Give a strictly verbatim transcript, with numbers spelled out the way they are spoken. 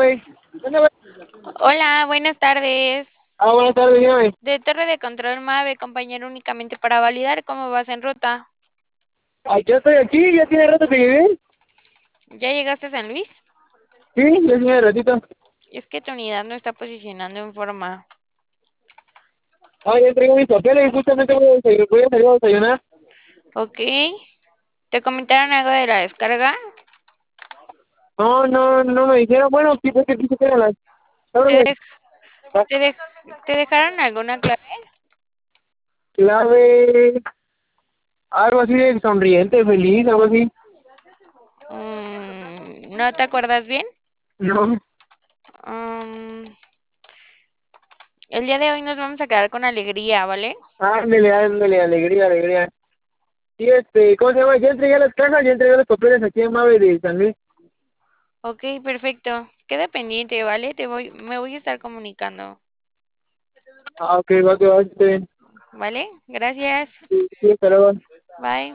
güey. ¿Dónde, güey? Hola, buenas tardes. Ah, buenas tardes, dígame. De Torre de Control MAVE, compañero, únicamente para validar cómo vas en ruta. Ah, yo estoy aquí, ya tiene rato que llegué. ¿Ya llegaste a San Luis? Sí, ya tiene ratito. Es que tu unidad no está posicionando en forma. Ah, ya entregué mis papeles y justamente voy a, desay- voy a salir a desayunar. Ok. ¿Te comentaron algo de la descarga? No, no, no me dijeron. Bueno, sí, pues que quise que eran las... ¿Te, Ábreme. dej- La te, dej- te dejaron alguna clave? clave... Algo así de sonriente, feliz, algo así. Mm, ¿no te acuerdas bien? No. Mm, el día de hoy nos vamos a quedar con alegría, ¿vale? Ándale, ándale, alegría, alegría. Sí, este, ¿cómo se llama? Ya entregué las cajas, ya entregué los papeles aquí en Mave de San Luis. Ok, perfecto. Queda pendiente, ¿vale? Te voy, me voy a estar comunicando. Ah, ok, va que va, esté bien. ¿Vale? Gracias. Sí, sí, hasta luego. Bye.